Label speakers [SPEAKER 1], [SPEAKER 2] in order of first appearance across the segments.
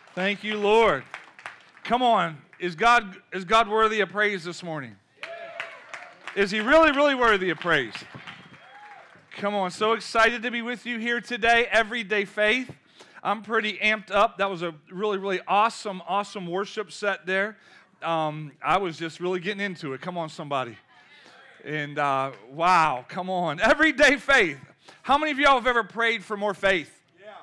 [SPEAKER 1] Thank you, Lord. Come on. Is God worthy of praise this morning? Is he really, really worthy of praise? Come on. So excited to be with you here today, Everyday Faith. I'm pretty amped up. That was a really, really awesome worship set there. I was just really getting into it. Come on, somebody. And wow, come on. Everyday Faith. How many of y'all have ever prayed for more faith?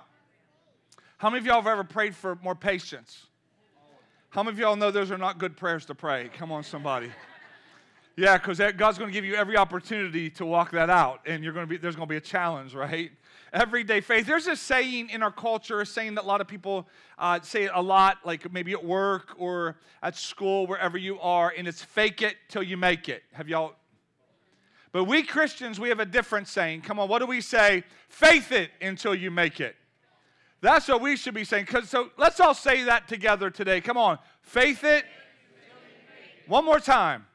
[SPEAKER 1] How many of y'all have ever prayed for more patience? How many of y'all know those are not good prayers to pray? Come on, somebody. Yeah, because God's going to give you every opportunity to walk that out, and there's going to be a challenge, right? Everyday faith. There's a saying in our culture, a saying that a lot of people say a lot, like maybe at work or at school, wherever you are, and it's fake it till you make it. Have y'all? But we Christians, we have a different saying. Come on, what do we say? Faith it until you make it. That's what we should be saying. So let's all say that together today. Come on. Faith it. One more time.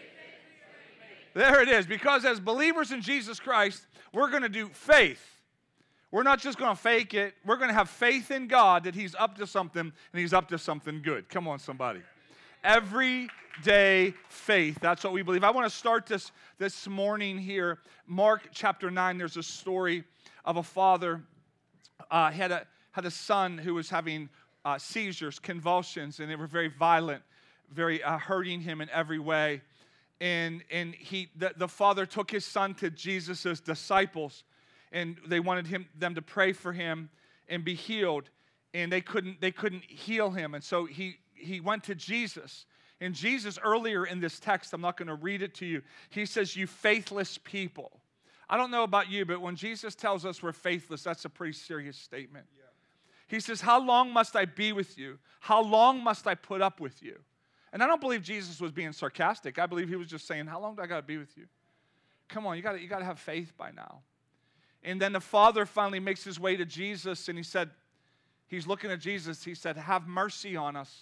[SPEAKER 1] There it is. Because as believers in Jesus Christ, we're going to do faith. We're not just going to fake it. We're going to have faith in God that he's up to something and he's up to something good. Come on, somebody. Everyday faith. That's what we believe. I want to start this morning here. Mark chapter 9, there's a story of a father had a son who was having seizures, convulsions, and they were very violent, very hurting him in every way. And the father took his son to Jesus' disciples, and they wanted them to pray for him and be healed, and they couldn't heal him. And so he went to Jesus. And Jesus, earlier in this text, I'm not going to read it to you, he says, "You faithless people." I don't know about you, but when Jesus tells us we're faithless, that's a pretty serious statement. Yeah. He says, "How long must I be with you? How long must I put up with you?" And I don't believe Jesus was being sarcastic. I believe he was just saying, how long do I got to be with you? Come on, you got to have faith by now. And then the father finally makes his way to Jesus, and he's looking at Jesus. He said, "Have mercy on us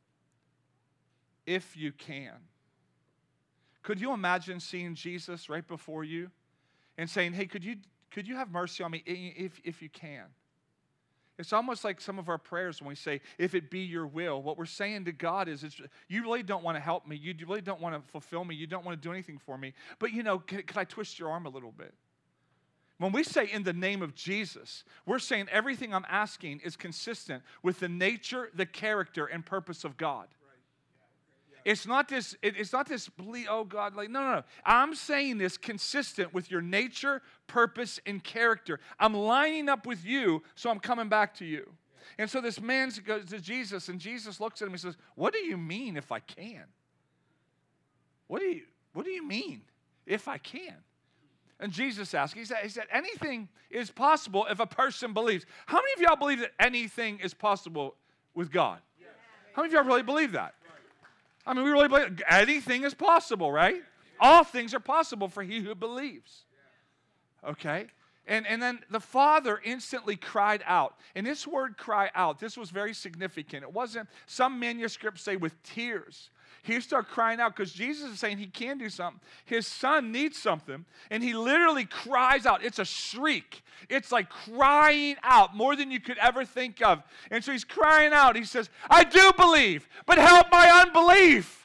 [SPEAKER 1] if you can." Could you imagine seeing Jesus right before you and saying, "Hey, could you have mercy on me if you can?" It's almost like some of our prayers when we say, "If it be your will." What we're saying to God is, you really don't want to help me. You really don't want to fulfill me. You don't want to do anything for me. But, could I twist your arm a little bit? When we say in the name of Jesus, we're saying everything I'm asking is consistent with the nature, the character, and purpose of God. It's not this, oh God, no. I'm saying this consistent with your nature, purpose, and character. I'm lining up with you, so I'm coming back to you. And so this man goes to Jesus, and Jesus looks at him and says, "What do you mean if I can? What do you mean if I can?" And Jesus asked, he said, anything is possible if a person believes. How many of y'all believe that anything is possible with God? How many of y'all really believe that? I mean, we really believe anything is possible, right? All things are possible for he who believes. Okay? And then the father instantly cried out. And this word "cry out," this was very significant. It wasn't, some manuscripts say with tears. He started crying out because Jesus is saying he can do something. His son needs something. And he literally cries out. It's a shriek. It's like crying out more than you could ever think of. And so he's crying out. He says, "I do believe, but help my unbelief."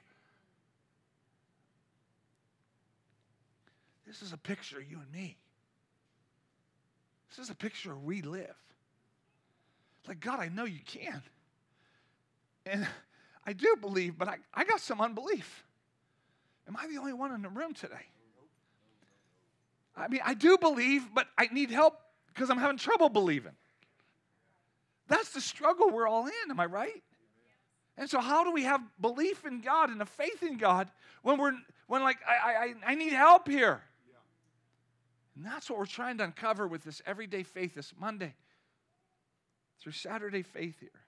[SPEAKER 1] This is a picture of you and me. This is a picture of where we live. Like, God, I know you can. And I do believe, but I got some unbelief. Am I the only one in the room today? I mean, I do believe, but I need help because I'm having trouble believing. That's the struggle we're all in, am I right? And so how do we have belief in God and a faith in God when I need help here? And that's what we're trying to uncover with this Everyday Faith this Monday through Saturday Faith here.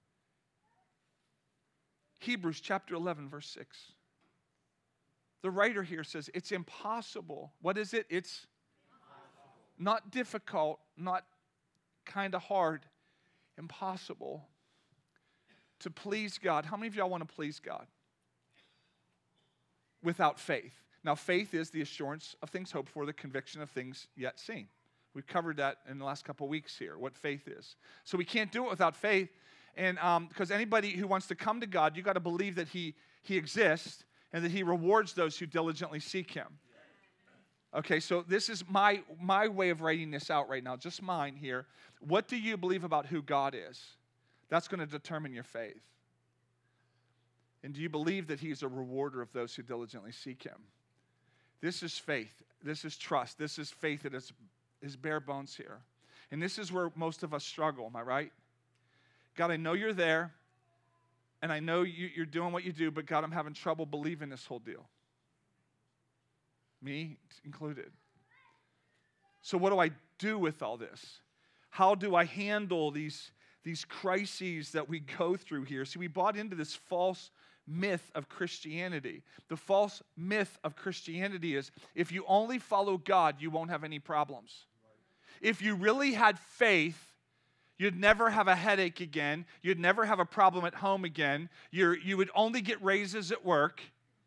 [SPEAKER 1] Hebrews chapter 11, verse 6. The writer here says, it's impossible. What is it? It's not difficult, not kind of hard, impossible to please God. How many of y'all want to please God? Without faith. Now, faith is the assurance of things hoped for, the conviction of things yet seen. We've covered that in the last couple of weeks here, what faith is. So we can't do it without faith. And because anybody who wants to come to God, you got to believe that He exists and that He rewards those who diligently seek Him. Okay, so this is my way of writing this out right now, just mine here. What do you believe about who God is? That's going to determine your faith. And do you believe that He's a rewarder of those who diligently seek Him? This is faith. This is trust. This is faith that is bare bones here. And this is where most of us struggle, am I right? God, I know you're there, and I know you're doing what you do, but God, I'm having trouble believing this whole deal. Me included. So what do I do with all this? How do I handle these crises that we go through here? See, we bought into this false myth of Christianity. The false myth of Christianity is if you only follow God, you won't have any problems. If you really had faith, you'd never have a headache again. You'd never have a problem at home again. You would only get raises at work.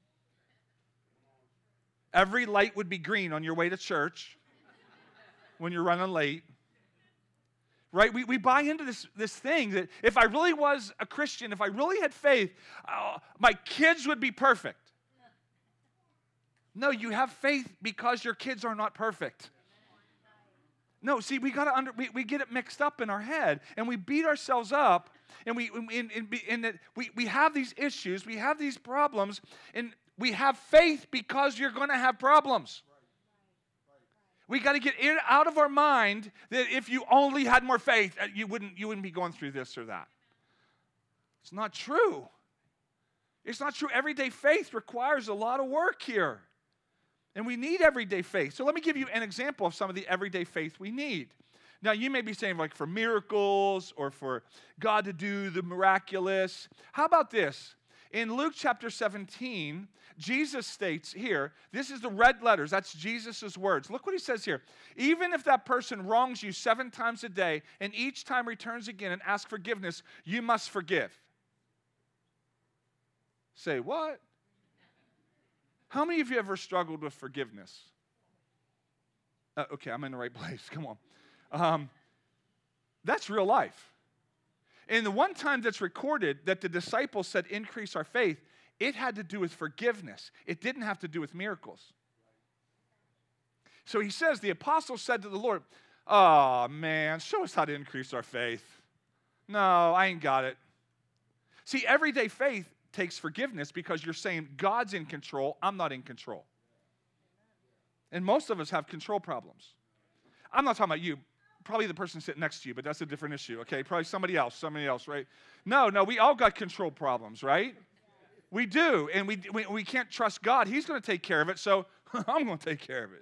[SPEAKER 1] Every light would be green on your way to church when you're running late. Right? We buy into this thing that if I really was a Christian, if I really had faith, my kids would be perfect. No, you have faith because your kids are not perfect. No, see, we get it mixed up in our head, and we beat ourselves up, and we have these issues, we have these problems, and we have faith because you're going to have problems. We got to get it out of our mind that if you only had more faith, you wouldn't be going through this or that. It's not true. It's not true. Everyday faith requires a lot of work here. And we need everyday faith. So let me give you an example of some of the everyday faith we need. Now, you may be saying, like, for miracles or for God to do the miraculous. How about this? In Luke chapter 17, Jesus states here, this is the red letters, that's Jesus' words. Look what he says here. Even if that person wrongs you 7 times a day and each time returns again and asks forgiveness, you must forgive. Say, what? How many of you ever struggled with forgiveness? Okay, I'm in the right place. Come on. That's real life. And the one time that's recorded that the disciples said, increase our faith, it had to do with forgiveness. It didn't have to do with miracles. So he says, the apostles said to the Lord, oh, man, show us how to increase our faith. No, I ain't got it. See, everyday faith takes forgiveness because you're saying God's in control, I'm not in control. And most of us have control problems. I'm not talking about you. Probably the person sitting next to you, but that's a different issue, okay? Probably somebody else, right? No, we all got control problems, right? We do, and we can't trust God. He's going to take care of it, so I'm going to take care of it.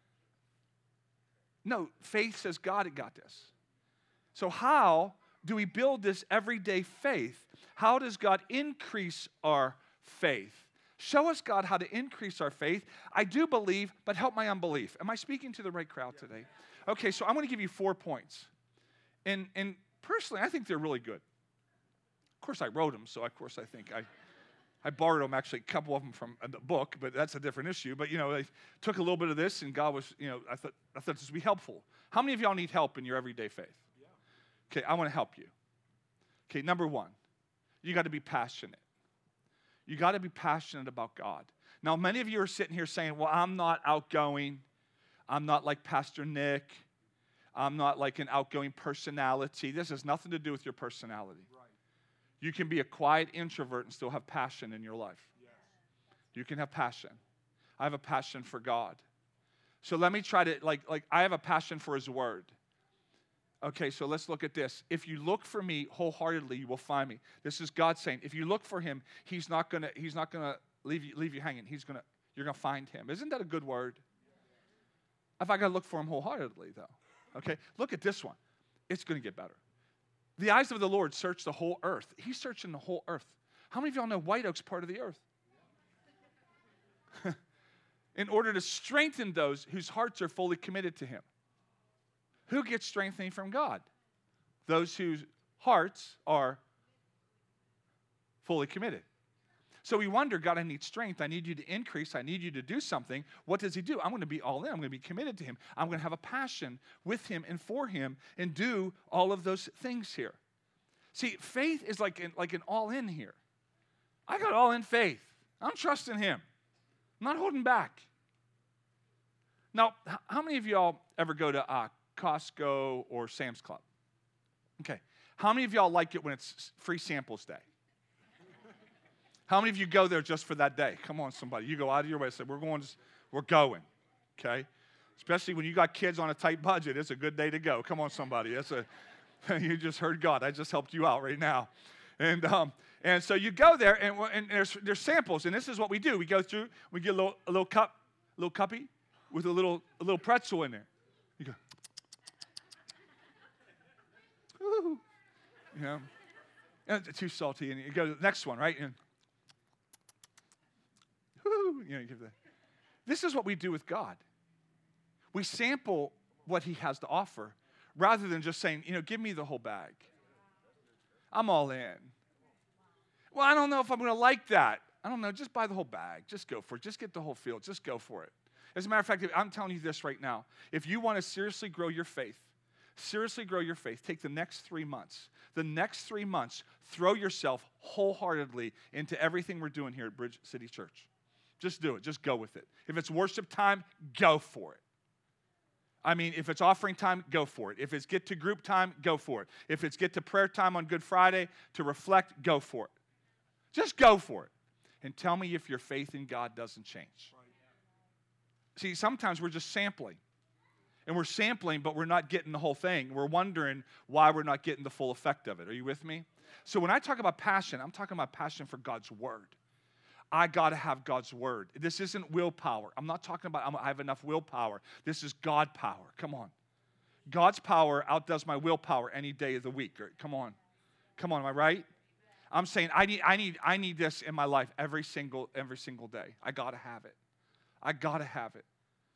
[SPEAKER 1] No, faith says God had got this. So how do we build this everyday faith? How does God increase our faith? Show us, God, how to increase our faith. I do believe, but help my unbelief. Am I speaking to the right crowd today? Okay, so I'm going to give you 4 points. And personally, I think they're really good. Of course, I wrote them, so of course I think I borrowed them, actually, a couple of them from the book, but that's a different issue. But, I took a little bit of this, and God was, I thought this would be helpful. How many of y'all need help in your everyday faith? Okay, I want to help you. Okay, number 1, you got to be passionate. You got to be passionate about God. Now, many of you are sitting here saying, well, I'm not outgoing. I'm not like Pastor Nick. I'm not like an outgoing personality. This has nothing to do with your personality. Right. You can be a quiet introvert and still have passion in your life. Yes. You can have passion. I have a passion for God. So let me try to, like I have a passion for His Word. Okay, so let's look at this. If you look for me wholeheartedly, you will find me. This is God saying, if you look for Him, He's not gonna leave you hanging. You're gonna find Him. Isn't that a good word? If I gotta look for Him wholeheartedly, though. Okay, look at this one. It's gonna get better. The eyes of the Lord search the whole earth. He's searching the whole earth. How many of y'all know White Oak's part of the earth? In order to strengthen those whose hearts are fully committed to Him. Who gets strengthening from God? Those whose hearts are fully committed. So we wonder, God, I need strength. I need you to increase. I need you to do something. What does He do? I'm going to be all in. I'm going to be committed to Him. I'm going to have a passion with Him and for Him and do all of those things here. See, faith is like an all-in here. I got all-in faith. I'm trusting him. I'm not holding back. Now, how many of y'all ever go to Costco or Sam's Club? Okay. How many of y'all like it when it's free samples day? How many of you go there just for that day? Come on, somebody. You go out of your way and say, we're going, okay? Especially when you got kids on a tight budget, it's a good day to go. Come on, somebody. You just heard God. I just helped you out right now. And so you go there, and there's samples, and this is what we do. We go through, we get a little cuppy with a little pretzel in there. You go, woo, you know, and it's too salty, and you go to the next one, right? And woo, you know, you give that. This is what we do with God. We sample what he has to offer rather than just saying, you know, give me the whole bag. I'm all in. Well, I don't know if I'm going to like that. I don't know. Just buy the whole bag. Just go for it. Just get the whole field. Just go for it. As a matter of fact, I'm telling you this right now. If you want to seriously grow your faith, take the next 3 months. The next 3 months, throw yourself wholeheartedly into everything we're doing here at Bridge City Church. Just do it. Just go with it. If it's worship time, go for it. I mean, if it's offering time, go for it. If it's get to group time, go for it. If it's get to prayer time on Good Friday to reflect, go for it. Just go for it. And tell me if your faith in God doesn't change. See, sometimes we're just sampling. And we're sampling, but we're not getting the whole thing. We're wondering why we're not getting the full effect of it. Are you with me? So when I talk about passion, I'm talking about passion for God's word. I got to have God's word. This isn't willpower. I'm not talking about I have enough willpower. This is God power. Come on. God's power outdoes my willpower any day of the week. Come on. Come on, am I right? I'm saying I need this in my life every single day. I got to have it. I got to have it.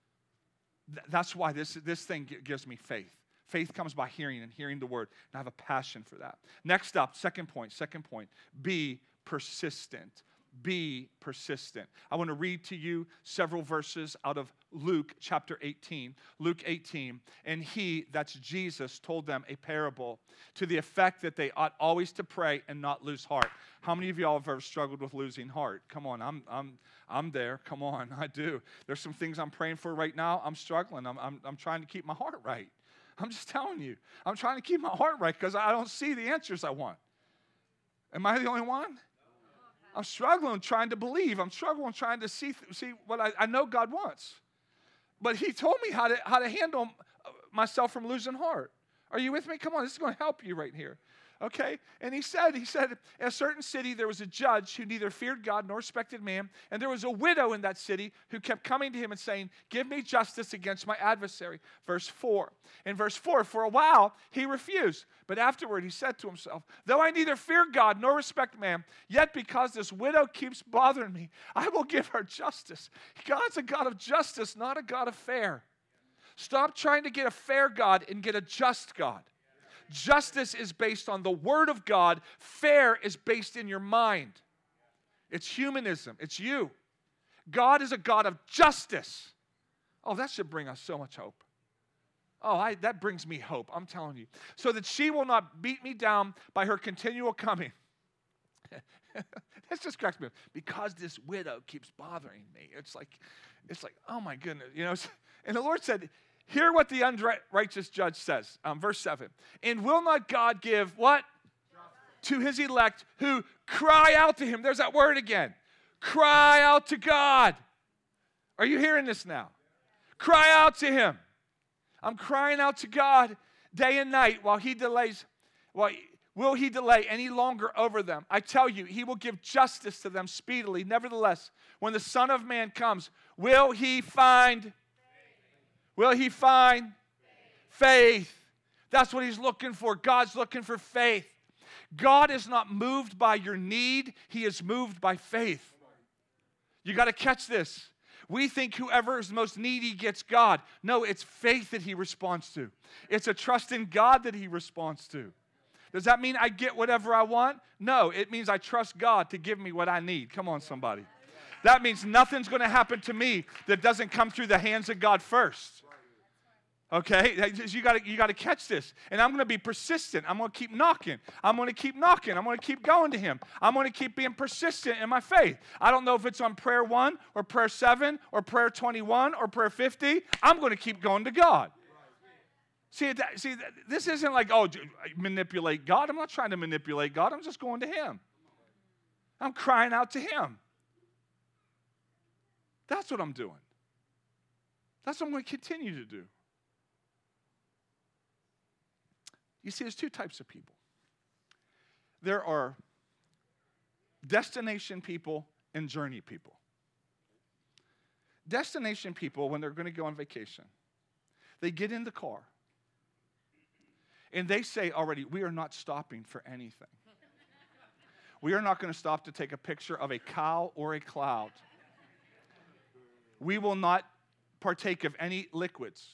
[SPEAKER 1] That's why this thing gives me faith. Faith comes by hearing and hearing the word. And I have a passion for that. Next up, second point, be persistent. Be persistent. I want to read to you several verses out of Luke chapter 18. Luke 18. And he, that's Jesus, told them a parable to the effect that they ought always to pray and not lose heart. How many of y'all have ever struggled with losing heart? Come on, I'm there. Come on, I do. There's some things I'm praying for right now. I'm struggling. I'm trying to keep my heart right. I'm just telling you. I'm trying to keep my heart right because I don't see the answers I want. Am I the only one? I'm struggling trying to believe. I'm struggling trying to see what I know God wants. But he told me how to handle myself from losing heart. Are you with me? Come on, this is going to help you right here. Okay? And he said, in a certain city there was a judge who neither feared God nor respected man, and there was a widow in that city who kept coming to him and saying, give me justice against my adversary. Verse 4. In verse 4, for a while he refused, but afterward he said to himself, though I neither fear God nor respect man, yet because this widow keeps bothering me, I will give her justice. God's a God of justice, not a God of fair. Stop trying to get a fair God and get a just God. Justice is based on the Word of God. Fair is based in your mind. It's humanism. It's you. God is a God of justice. Oh, that should bring us so much hope. Oh, that brings me hope, I'm telling you. So that she will not beat me down by her continual coming. That just cracks me up. Because this widow keeps bothering me. It's like, oh my goodness. You know, and the Lord said, hear what the unrighteous judge says. Verse 7. And will not God give what? To his elect who cry out to him. There's that word again. Cry out to God. Are you hearing this now? Cry out to him. I'm crying out to God day and night while he delays. Will he delay any longer over them? I tell you, he will give justice to them speedily. Nevertheless, when the Son of Man comes, will he find? Will he find faith? That's what he's looking for. God's looking for faith. God is not moved by your need. He is moved by faith. You got to catch this. We think whoever is most needy gets God. No, it's faith that he responds to. It's a trust in God that he responds to. Does that mean I get whatever I want? No, it means I trust God to give me what I need. Come on, somebody. That means nothing's going to happen to me that doesn't come through the hands of God first. Okay, you got to catch this. And I'm going to be persistent. I'm going to keep knocking. I'm going to keep knocking. I'm going to keep going to him. I'm going to keep being persistent in my faith. I don't know if it's on prayer 1 or prayer 7 or prayer 21 or prayer 50. I'm going to keep going to God. See, this isn't like, oh, manipulate God. I'm not trying to manipulate God. I'm just going to him. I'm crying out to him. That's what I'm doing. That's what I'm going to continue to do. You see, there's two types of people. There are destination people and journey people. Destination people, when they're going to go on vacation, they get in the car and they say already, we are not stopping for anything. We are not going to stop to take a picture of a cow or a cloud. We will not partake of any liquids.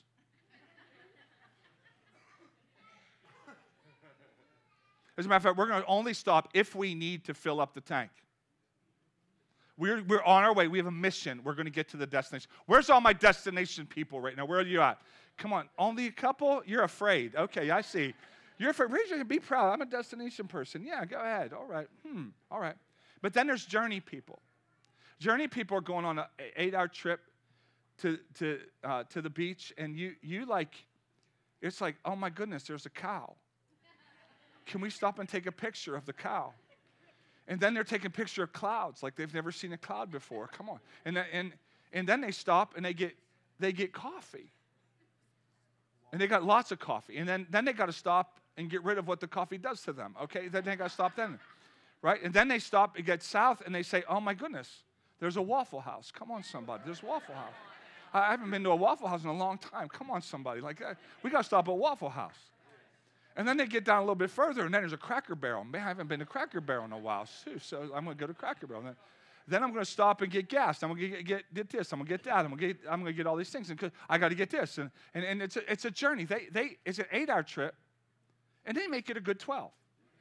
[SPEAKER 1] As a matter of fact, we're going to only stop if we need to fill up the tank. We're on our way. We have a mission. We're going to get to the destination. Where's all my destination people right now? Where are you at? Come on. Only a couple? You're afraid. Okay, I see. You're afraid. Raise your hand. Be proud. I'm a destination person. Yeah, go ahead. All right. All right. But then there's journey people. Journey people are going on an 8-hour trip to the beach, and you like, it's like, oh my goodness, there's a cow. Can we stop and take a picture of the cow? And then they're taking a picture of clouds like they've never seen a cloud before. Come on. And then they stop and they get coffee. And they got lots of coffee. And then they got to stop and get rid of what the coffee does to them. Okay? Then they got to stop then. Right? And then they stop and get south and they say, oh my goodness, there's a Waffle House. Come on, somebody. There's a Waffle House. I haven't been to a Waffle House in a long time. Come on, somebody. Like, we got to stop at Waffle House. And then they get down a little bit further, and then there's a Cracker Barrel. Man, I haven't been to Cracker Barrel in a while, too, so I'm going to go to Cracker Barrel. Then I'm going to stop and get gas. I'm going to get this. I'm going to get that. I'm going to get all these things. And I got to get this. And it's a journey. It's an 8-hour trip, and they make it a good 12.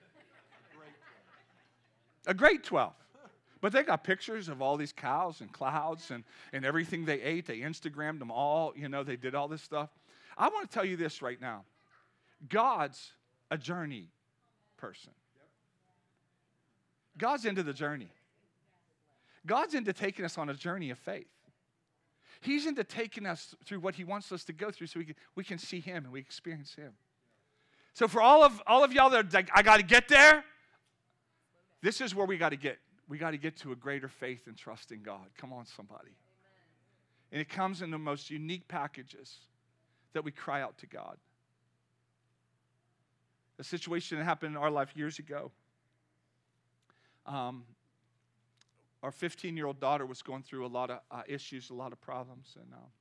[SPEAKER 1] A great 12. But they got pictures of all these cows and clouds and everything they ate. They Instagrammed them all. You know, they did all this stuff. I want to tell you this right now. God's a journey person. God's into the journey. God's into taking us on a journey of faith. He's into taking us through what he wants us to go through so we can see him and we experience him. So for all of y'all that are like, I got to get there, this is where we got to get. We got to get to a greater faith and trust in God. Come on, somebody. And it comes in the most unique packages that we cry out to God. A situation that happened in our life years ago. Our 15-year-old daughter was going through a lot of issues, a lot of problems,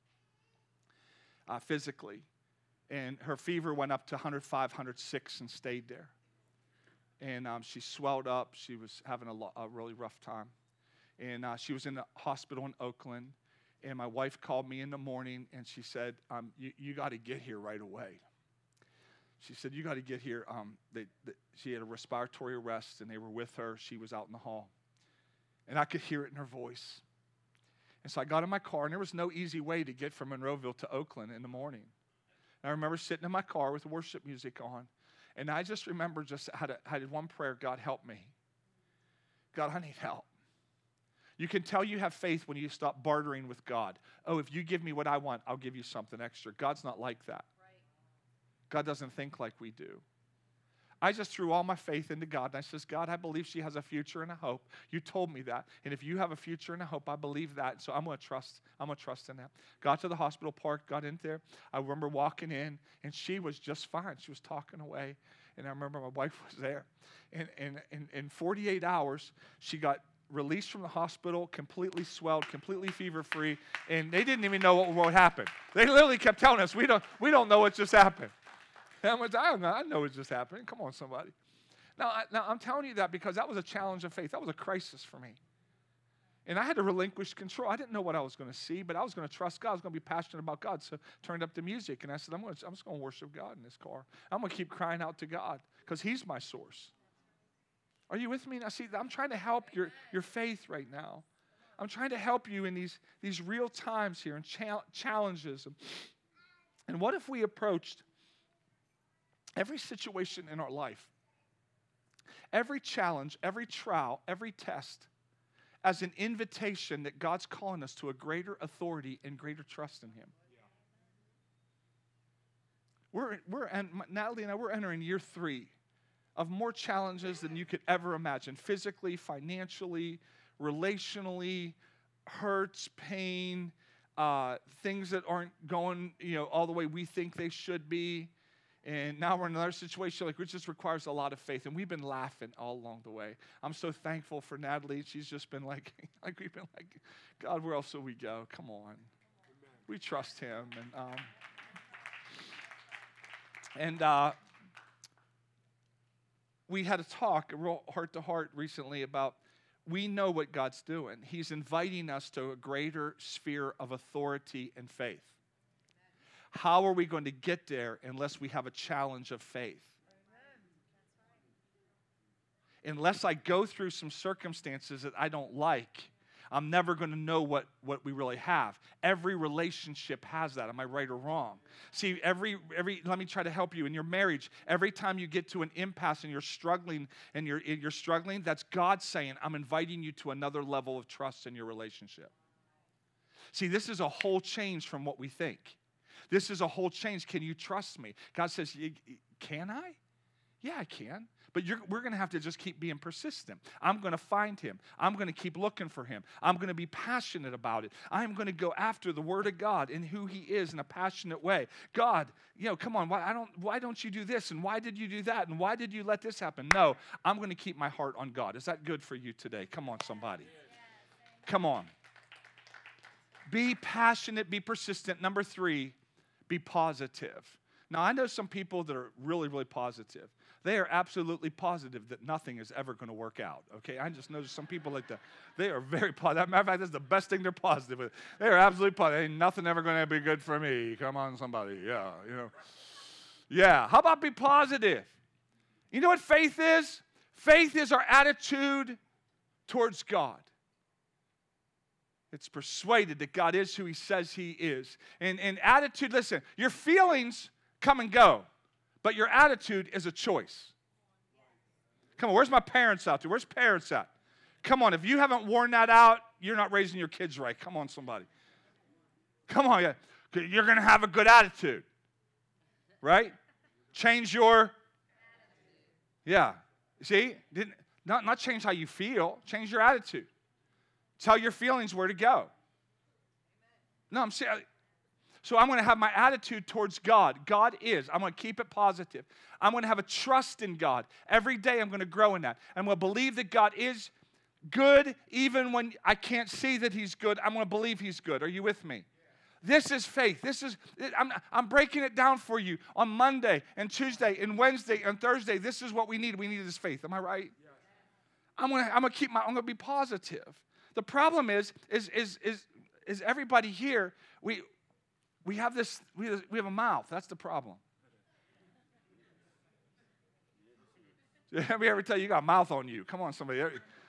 [SPEAKER 1] and physically. And her fever went up to 105, 106 and stayed there. And she swelled up. She was having a really rough time. And she was in the hospital in Oakland. And my wife called me in the morning, and she said, you got to get here right away. She said, you got to get here. She had a respiratory arrest, and they were with her. She was out in the hall. And I could hear it in her voice. And so I got in my car, and there was no easy way to get from Monroeville to Oakland in the morning. And I remember sitting in my car with worship music on, and I just remember I had one prayer, God, help me. God, I need help. You can tell you have faith when you stop bartering with God. Oh, if you give me what I want, I'll give you something extra. God's not like that. God doesn't think like we do. I just threw all my faith into God, and I says, God, I believe she has a future and a hope. You told me that. And if you have a future and a hope, I believe that. So I'm going to trust in that. Got to the hospital park, got in there. I remember walking in, and she was just fine. She was talking away. And I remember my wife was there. And in 48 hours, she got released from the hospital, completely swelled, completely fever-free, and they didn't even know what happened. They literally kept telling us, we don't know what just happened. And I know it just happened. Come on, somebody. Now, I'm telling you that because that was a challenge of faith. That was a crisis for me. And I had to relinquish control. I didn't know what I was going to see, but I was going to trust God. I was going to be passionate about God. So I turned up the music, and I said, I'm just going to worship God in this car. I'm going to keep crying out to God because he's my source. Are you with me? Now, see, I'm trying to help your faith right now. I'm trying to help you in these real times here and challenges. And what if we approached every situation in our life, every challenge, every trial, every test, as an invitation that God's calling us to a greater authority and greater trust in Him? Natalie and I, we're entering year 3 of more challenges than you could ever imagine, physically, financially, relationally, hurts, pain, things that aren't going, all the way we think they should be. And now we're in another situation which just requires a lot of faith. And we've been laughing all along the way. I'm so thankful for Natalie. She's just been like we've been like, God, where else will we go? Come on. Amen. We trust Him. And we had a talk, a real heart-to-heart recently about we know what God's doing. He's inviting us to a greater sphere of authority and faith. How are we going to get there unless we have a challenge of faith? Unless I go through some circumstances that I don't like, I'm never going to know what we really have. Every relationship has that. Am I right or wrong? See, let me try to help you. In your marriage, every time you get to an impasse and you're struggling, that's God saying, I'm inviting you to another level of trust in your relationship. See, this is a whole change from what we think. This is a whole change. Can you trust me? God says, can I? Yeah, I can. But we're going to have to just keep being persistent. I'm going to find Him. I'm going to keep looking for Him. I'm going to be passionate about it. I'm going to go after the Word of God and who He is in a passionate way. God, come on, why don't you do this? And why did you do that? And why did you let this happen? No, I'm going to keep my heart on God. Is that good for you today? Come on, somebody. Come on. Be passionate, be persistent. Number 3, be positive. Now, I know some people that are really, really positive. They are absolutely positive that nothing is ever going to work out, okay? I just noticed some people like that. They are very positive. Matter of fact, that's the best thing they're positive with. They are absolutely positive. Ain't nothing ever going to be good for me. Come on, somebody. Yeah, Yeah, how about be positive? You know what faith is? Faith is our attitude towards God. It's persuaded that God is who He says He is. And attitude, listen, your feelings come and go, but your attitude is a choice. Come on, where's my parents out there? Where's parents at? Come on, if you haven't worn that out, you're not raising your kids right. Come on, somebody. Come on, you're going to have a good attitude, right? Change your, see, not change how you feel, change your attitude. Tell your feelings where to go. No, I'm saying, so I'm going to have my attitude towards God. God is. I'm going to keep it positive. I'm going to have a trust in God. Every day I'm going to grow in that. I'm going to believe that God is good even when I can't see that He's good. I'm going to believe He's good. Are you with me? This is faith. I'm breaking it down for you on Monday and Tuesday and Wednesday and Thursday. This is what we need. We need this faith. Am I right? Yes. I'm going to be positive. The problem is everybody here, we have this, we have a mouth. That's the problem. Have we ever tell you got a mouth on you? Come on, somebody.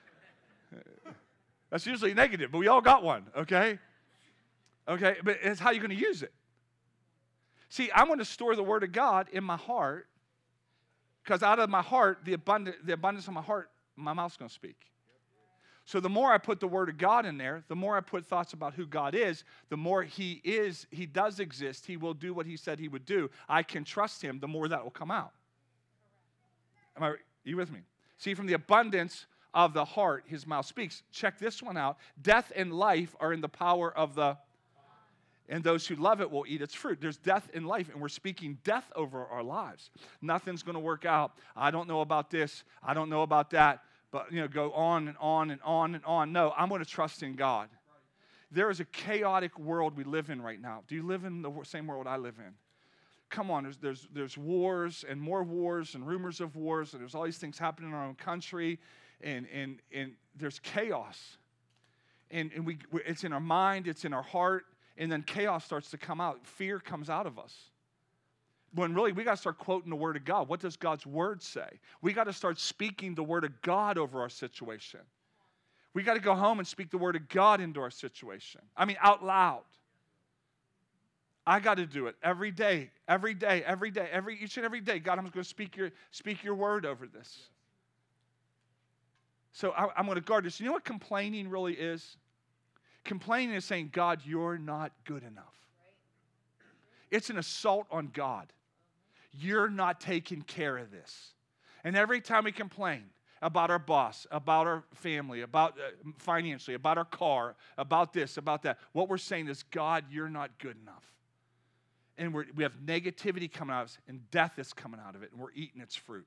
[SPEAKER 1] That's usually negative, but we all got one, okay? Okay, but it's how you're going to use it. See, I'm going to store the Word of God in my heart because out of my heart, the abundance of my heart, my mouth's going to speak. So the more I put the Word of God in there, the more I put thoughts about who God is, the more He does exist. He will do what He said He would do. I can trust Him, the more that will come out. Are you with me? See, from the abundance of the heart, His mouth speaks. Check this one out. Death and life are in the power of the, and those who love it will eat its fruit. There's death and life, and we're speaking death over our lives. Nothing's going to work out. I don't know about this. I don't know about that. But, go on and on and on and on. No, I'm going to trust in God. There is a chaotic world we live in right now. Do you live in the same world I live in? Come on, there's wars and more wars and rumors of wars, and there's all these things happening in our own country, and there's chaos. And it's in our mind, it's in our heart, and then chaos starts to come out. Fear comes out of us. When really we got to start quoting the Word of God. What does God's Word say? We got to start speaking the Word of God over our situation. We got to go home and speak the Word of God into our situation. I mean, out loud. I got to do it every day, each and every day. God, I'm going to speak your word over this. So I'm going to guard this. You know what complaining really is? Complaining is saying, God, you're not good enough. It's an assault on God. You're not taking care of this. And every time we complain about our boss, about our family, about financially, about our car, about this, about that, what we're saying is, God, you're not good enough. And we have negativity coming out of us, and death is coming out of it, and we're eating its fruit.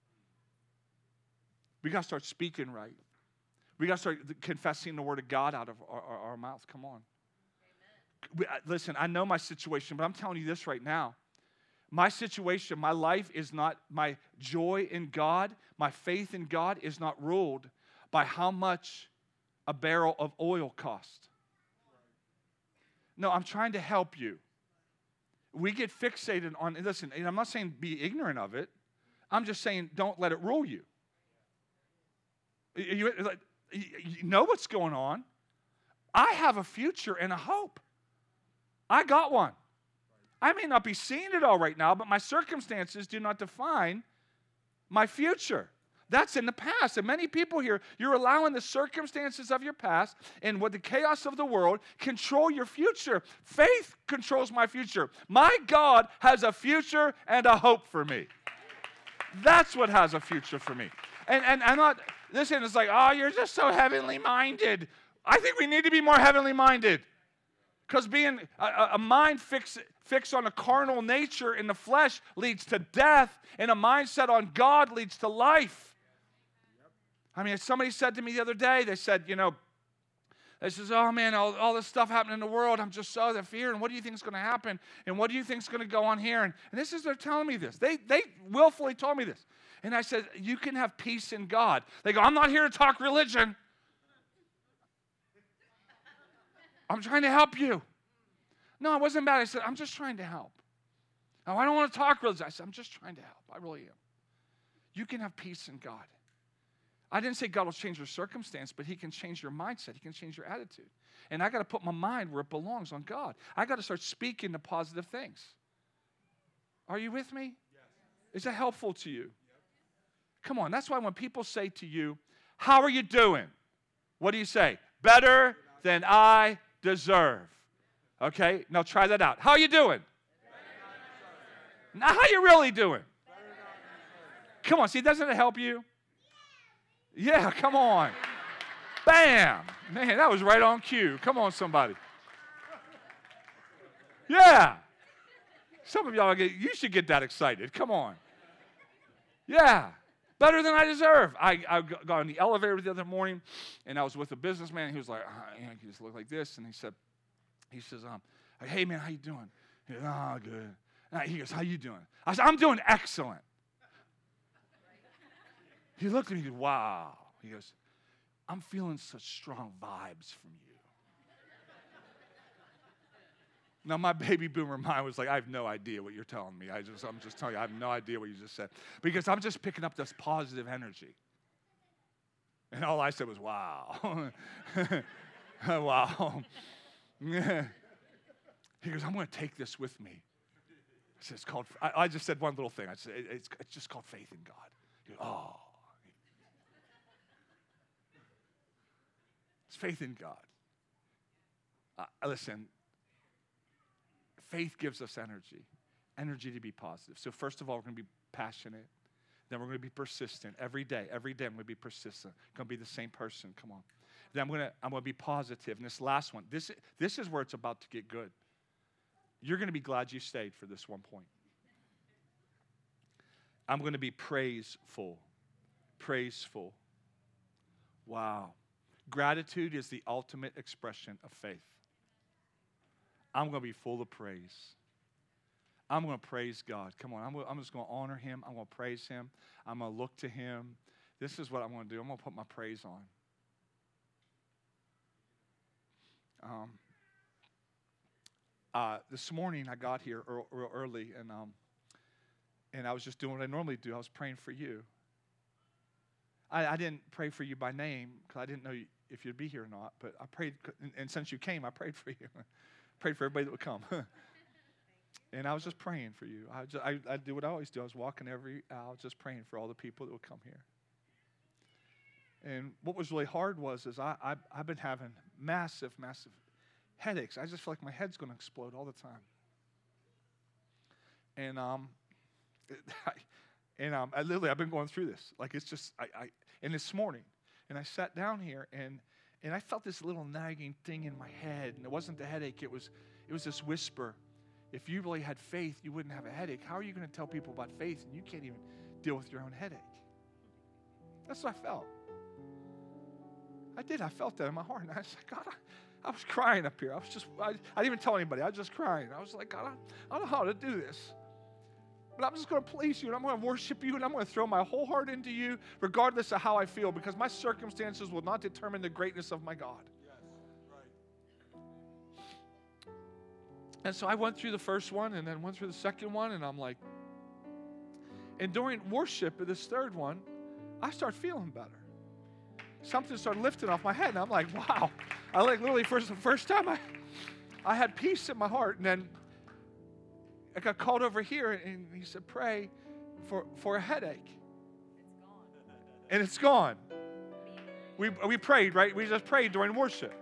[SPEAKER 1] We got to start speaking right. We got to start confessing the word of God out of our mouth. Come on. Listen, I know my situation, but I'm telling you this right now. My situation, my life is not, my joy in God, my faith in God is not ruled by how much a barrel of oil costs. No, I'm trying to help you. We get fixated on, listen, and I'm not saying be ignorant of it. I'm just saying don't let it rule you. You know what's going on. I have a future and a hope. I got one. I may not be seeing it all right now, but my circumstances do not define my future. That's in the past. And many people here, you're allowing the circumstances of your past and what the chaos of the world control your future. Faith controls my future. My God has a future and a hope for me. That's what has a future for me. And I'm not, listen, it's like, oh, you're just so heavenly minded. I think we need to be more heavenly minded. Because being a mind fixed on a carnal nature in the flesh leads to death, and a mindset on God leads to life. I mean, somebody said to me the other day, they said, they says, oh man, all this stuff happening in the world, I'm just so in fear, and what do you think is going to happen? And what do you think is going to go on here? And this is, they're telling me this. They willfully told me this. And I said, you can have peace in God. They go, I'm not here to talk religion. I'm trying to help you. No, it wasn't bad. I said, I'm just trying to help. Oh, I don't want to talk religion. I said, I'm just trying to help. I really am. You can have peace in God. I didn't say God will change your circumstance, but he can change your mindset. He can change your attitude. And I got to put my mind where it belongs, on God. I got to start speaking the positive things. Are you with me? Yes. Is that helpful to you? Yep. Come on. That's why when people say to you, how are you doing? What do you say? Better than I deserve. Okay, now try that out. How are you doing? Now, how you really doing? Come on, see, doesn't it help you? Yeah, come on. Bam. Man, that was right on cue. Come on, somebody. Yeah. Some of y'all, you should get that excited. Come on. Yeah. Better than I deserve. I got on the elevator the other morning, and I was with a businessman. And he was like, he just looked like this, and he says, hey, man, how you doing? He goes, oh, good. He goes, how you doing? I said, I'm doing excellent. He looked at me and goes, wow. He goes, I'm feeling such strong vibes from you. Now, my baby boomer mind was like, I have no idea what you're telling me. I'm just telling you, I have no idea what you just said. Because I'm just picking up this positive energy. And all I said was, wow. Wow. He goes, I'm going to take this with me. I said, it's called, I just said one little thing. I said, it's just called faith in God. He goes, oh. It's faith in God. Listen, faith gives us energy to be positive. So first of all, we're going to be passionate. Then we're going to be persistent every day. Every day I'm going to be persistent. I'm going to be the same person. Come on. Then I'm going to be positive. And this last one, this is where it's about to get good. You're going to be glad you stayed for this one point. I'm going to be praiseful. Praiseful. Wow. Gratitude is the ultimate expression of faith. I'm going to be full of praise. I'm going to praise God. Come on, I'm just going to honor him. I'm going to praise him. I'm going to look to him. This is what I'm going to do. I'm going to put my praise on. This morning I got here real early, and I was just doing what I normally do. I was praying for you. I didn't pray for you by name because I didn't know if you'd be here or not, but I prayed, and since you came, I prayed for you. Prayed for everybody that would come. And I was just praying for you. I do what I always do. I was walking every aisle just praying for all the people that would come here. And what was really hard is I've been having massive headaches. I just feel like my head's going to explode all the time. And I've been going through this. Like it's just and this morning, and I sat down here and I felt this little nagging thing in my head, and it wasn't the headache. It was this whisper. If you really had faith, you wouldn't have a headache. How are you going to tell people about faith and you can't even deal with your own headache? That's what I felt. I did. I felt that in my heart. And I said, God, I was crying up here. I didn't even tell anybody. I was just crying. I was like, God, I don't know how to do this. But I'm just going to please you, and I'm going to worship you, and I'm going to throw my whole heart into you, regardless of how I feel, because my circumstances will not determine the greatness of my God. Yes, right. And so I went through the first one, and then went through the second one, and I'm like, and during worship of this third one, I start feeling better. Something started lifting off my head, and I'm like, wow. I like literally the first time I had peace in my heart, and then I got called over here, and he said, pray for a headache.
[SPEAKER 2] It's gone.
[SPEAKER 1] And it's gone. We prayed, right? We just prayed during worship.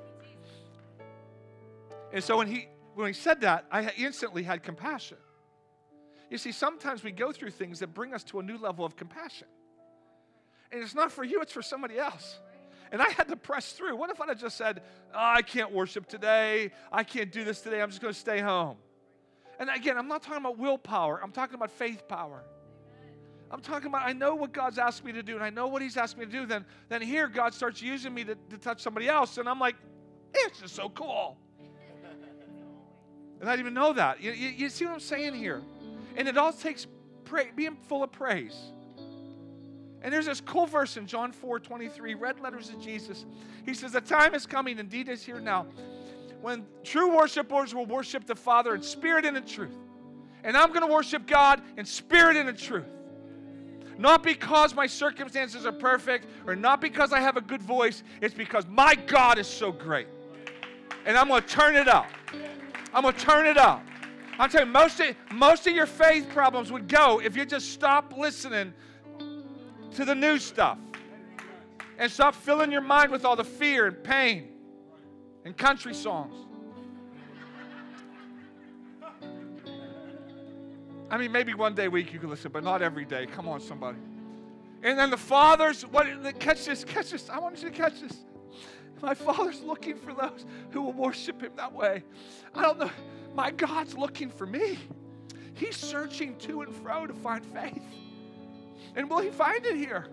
[SPEAKER 1] And so when he said that, I instantly had compassion. You see, sometimes we go through things that bring us to a new level of compassion. And it's not for you, it's for somebody else. And I had to press through. What if I had just said, I can't worship today. I can't do this today. I'm just going to stay home. And again, I'm not talking about willpower. I'm talking about faith power. I'm talking about I know what God's asked me to do, and I know what he's asked me to do. Then here God starts using me to touch somebody else, and I'm like, it's just so cool. And I didn't even know that. You see what I'm saying here? And it all takes being full of praise. And there's this cool verse in John 4:23, red letters of Jesus. He says, the time is coming, indeed is here now, when true worshipers will worship the Father in spirit and in truth. And I'm going to worship God in spirit and in truth. Not because my circumstances are perfect or not because I have a good voice. It's because my God is so great. And I'm going to turn it up. I'm going to turn it up. I'm telling you, most of your faith problems would go if you just stop listening to the new stuff and stop filling your mind with all the fear and pain and country songs. I mean, maybe one day a week you can listen, but not every day. Come on, somebody. And then the Father's, catch this. I want you to catch this. My Father's looking for those who will worship him that way. I don't know. My God's looking for me. He's searching to and fro to find faith. And will he find it here?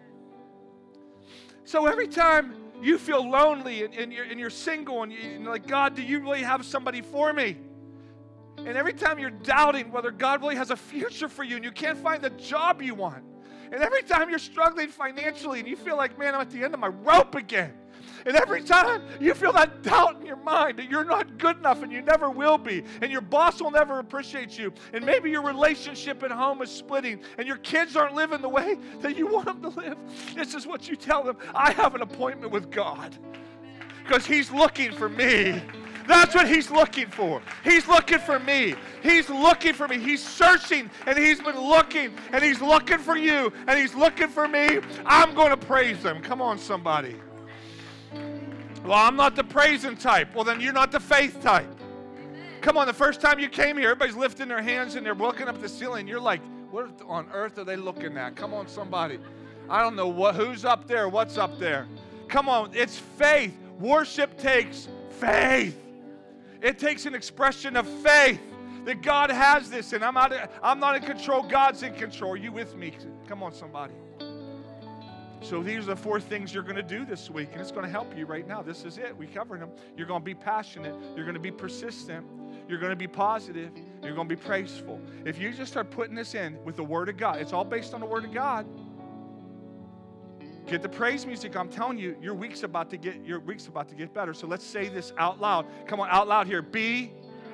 [SPEAKER 1] So every time you feel lonely and you're single and you're like, God, do you really have somebody for me? And every time you're doubting whether God really has a future for you and you can't find the job you want. And every time you're struggling financially and you feel like, man, I'm at the end of my rope again. And every time you feel that doubt in your mind that you're not good enough and you never will be, and your boss will never appreciate you, and maybe your relationship at home is splitting, and your kids aren't living the way that you want them to live, this is what you tell them: I have an appointment with God because he's looking for me. That's what he's looking for. He's looking for me. He's looking for me. He's searching, and he's been looking, and he's looking for you, and he's looking for me. I'm going to praise him. Come on, somebody. Well, I'm not the praising type. Well, then you're not the faith type. Come on, the first time you came here, everybody's lifting their hands and they're looking up the ceiling. You're like, what on earth are they looking at? Come on, somebody. I don't know who's up there, what's up there. Come on, it's faith. Worship takes faith. It takes an expression of faith that God has this, and I'm not in control. God's in control. Are you with me? Come on, somebody. So these are the 4 things you're going to do this week, and it's going to help you right now. This is it. We covered them. You're going to be passionate. You're going to be persistent. You're going to be positive. You're going to be praiseful. If you just start putting this in with the Word of God, it's all based on the Word of God. Get the praise music. I'm telling you, your week's about to get better. So let's say this out loud. Come on, out loud here. Be.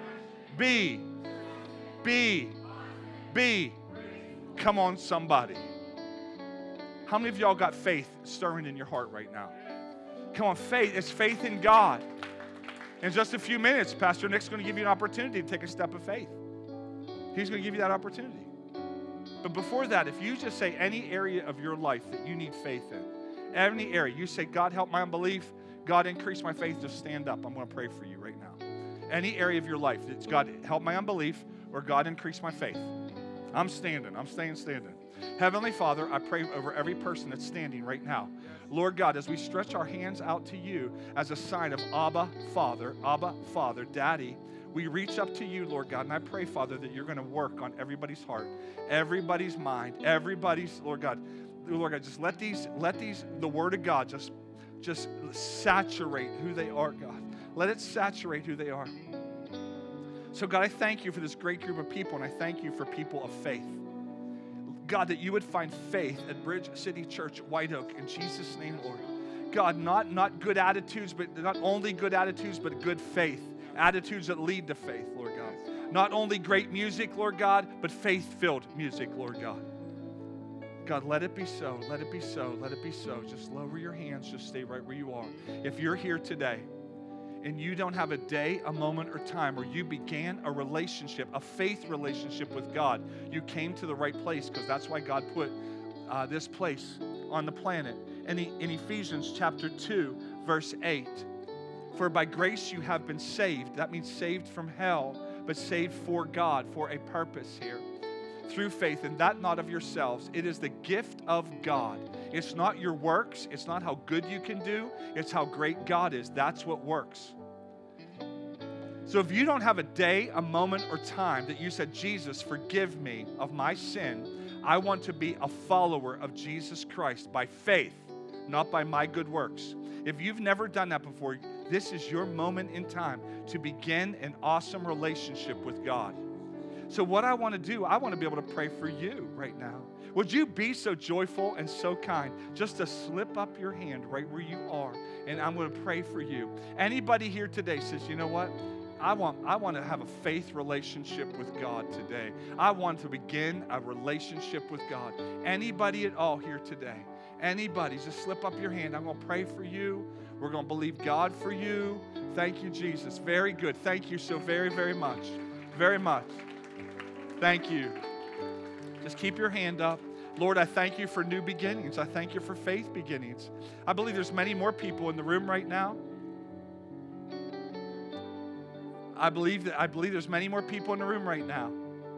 [SPEAKER 1] Come on, somebody. How many of y'all got faith stirring in your heart right now? Come on, faith. It's faith in God. In just a few minutes, Pastor Nick's going to give you an opportunity to take a step of faith. He's going to give you that opportunity. But before that, if you just say any area of your life that you need faith in, any area, you say, God, help my unbelief, God, increase my faith, just stand up. I'm going to pray for you right now. Any area of your life that's, God, help my unbelief, or God, increase my faith. I'm standing. I'm staying standing. Heavenly Father, I pray over every person that's standing right now. Lord God, as we stretch our hands out to you as a sign of Abba, Father, Daddy, we reach up to you, Lord God, and I pray, Father, that you're going to work on everybody's heart, everybody's mind, everybody's, Lord God, just let these, the Word of God just saturate who they are, God. Let it saturate who they are. So, God, I thank you for this great group of people, and I thank you for people of faith. God, that you would find faith at Bridge City Church, White Oak, in Jesus' name, Lord. God, not good attitudes, but not only good attitudes, but good faith. Attitudes that lead to faith, Lord God. Not only great music, Lord God, but faith-filled music, Lord God. God, let it be so. Let it be so. Let it be so. Just lower your hands. Just stay right where you are. If you're here today and you don't have a day, a moment, or time where you began a relationship, a faith relationship with God, you came to the right place, because that's why God put this place on the planet. In Ephesians chapter 2, verse 8, for by grace you have been saved. That means saved from hell, but saved for God, for a purpose here. Through faith, and that not of yourselves. It is the gift of God. It's not your works. It's not how good you can do. It's how great God is. That's what works. So if you don't have a day, a moment, or time that you said, Jesus, forgive me of my sin, I want to be a follower of Jesus Christ by faith, not by my good works. If you've never done that before, this is your moment in time to begin an awesome relationship with God. So what I want to do, I want to be able to pray for you right now. Would you be so joyful and so kind just to slip up your hand right where you are, and I'm going to pray for you. Anybody here today says, you know what? I want to have a faith relationship with God today. I want to begin a relationship with God. Anybody at all here today? Anybody, just slip up your hand. I'm going to pray for you. We're going to believe God for you. Thank you, Jesus. Very good. Thank you so very, very much. Very much. Thank you. Just keep your hand up. Lord, I thank you for new beginnings. I thank you for faith beginnings. I believe there's many more people in the room right now. I believe there's many more people in the room right now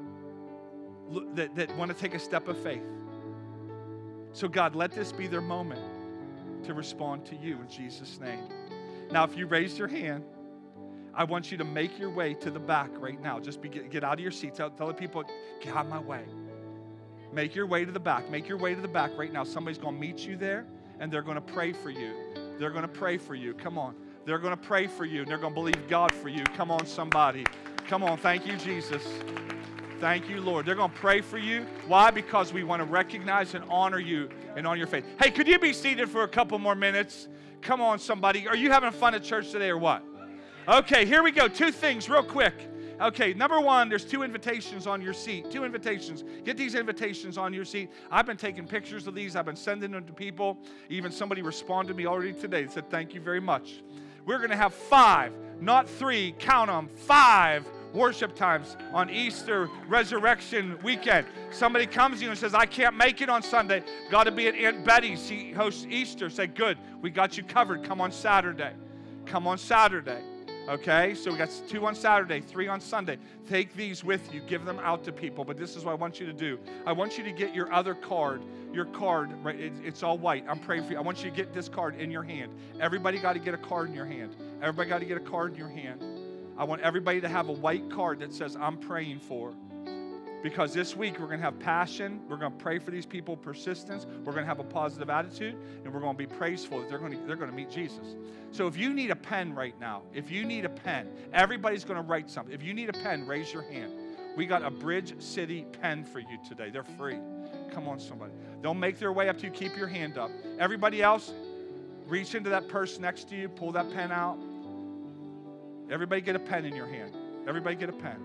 [SPEAKER 1] that want to take a step of faith. So God, let this be their moment to respond to you in Jesus' name. Now, if you raised your hand, I want you to make your way to the back right now. Just get out of your seat. Tell the people, get out of my way. Make your way to the back. Make your way to the back right now. Somebody's going to meet you there, and they're going to pray for you. They're going to pray for you. Come on. They're going to pray for you, and they're going to believe God for you. Come on, somebody. Come on. Thank you, Jesus. Thank you, Lord. They're going to pray for you. Why? Because we want to recognize and honor you and honor your faith. Hey, could you be seated for a couple more minutes? Come on, somebody. Are you having fun at church today or what? Okay, here we go. 2 things real quick. Okay, number 1, there's 2 invitations on your seat. 2 invitations. Get these invitations on your seat. I've been taking pictures of these. I've been sending them to people. Even somebody responded to me already today and said, thank you very much. We're going to have 5, not 3, count them, 5 worship times on Easter resurrection weekend. Somebody comes to you and says, I can't make it on Sunday. Got to be at Aunt Betty's. She hosts Easter. Say, good, we got you covered. Come on Saturday. Come on Saturday. Okay, so we got 2 on Saturday, 3 on Sunday. Take these with you. Give them out to people. But this is what I want you to do. I want you to get your other card. Your card, right? It's all white. I'm praying for you. I want you to get this card in your hand. Everybody got to get a card in your hand. Everybody got to get a card in your hand. I want everybody to have a white card that says, I'm praying for. Because this week we're going to have passion. We're going to pray for these people, persistence. We're going to have a positive attitude. And we're going to be praiseful that they're going to meet Jesus. So if you need a pen right now, if you need a pen, everybody's going to write something. If you need a pen, raise your hand. We got a Bridge City pen for you today. They're free. Come on, somebody. They'll make their way up to you. Keep your hand up. Everybody else, reach into that purse next to you. Pull that pen out. Everybody get a pen in your hand. Everybody get a pen.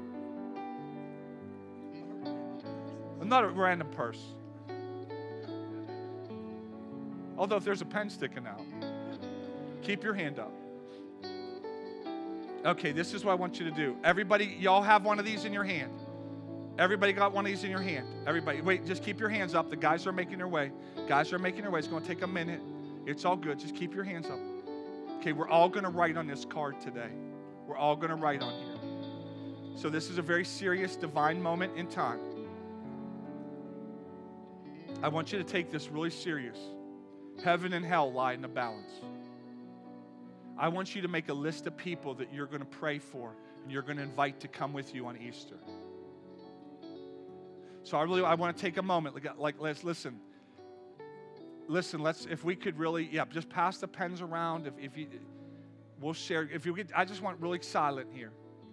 [SPEAKER 1] Not a random purse. Although if there's a pen sticking out, keep your hand up. Okay, this is what I want you to do. Everybody, y'all have one of these in your hand. Everybody got one of these in your hand? Everybody, wait, just keep your hands up. The guys are making their way. Guys are making their way. It's going to take a minute. It's all good. Just keep your hands up. Okay, we're all going to write on this card today. We're all going to write on here. So this is a very serious divine moment in time. I want you to take this really serious. Heaven and hell lie in the balance. I want you to make a list of people that you're going to pray for and you're going to invite to come with you on Easter. So I want to take a moment. Let's listen. Listen, if we could really, just pass the pens around. We'll share. I just want really silent here.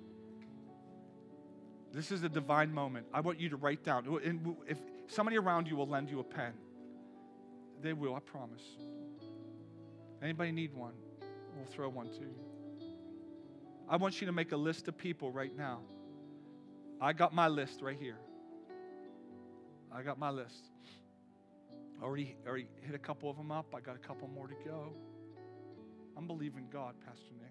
[SPEAKER 1] This is a divine moment. I want you to write down. And if somebody around you will lend you a pen, they will, I promise. Anybody need one? We'll throw one to you. I want you to make a list of people right now. I got my list right here. I got my list. Already hit a couple of them up. I got a couple more to go. I'm believing God, Pastor Nick.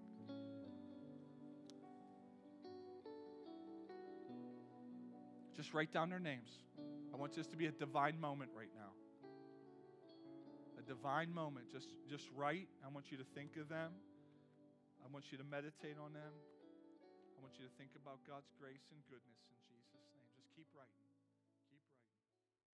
[SPEAKER 1] Just write down their names. I want this to be a divine moment right now. A divine moment. Just write. I want you to think of them. I want you to meditate on them. I want you to think about God's grace and goodness in Jesus' name. Just keep writing.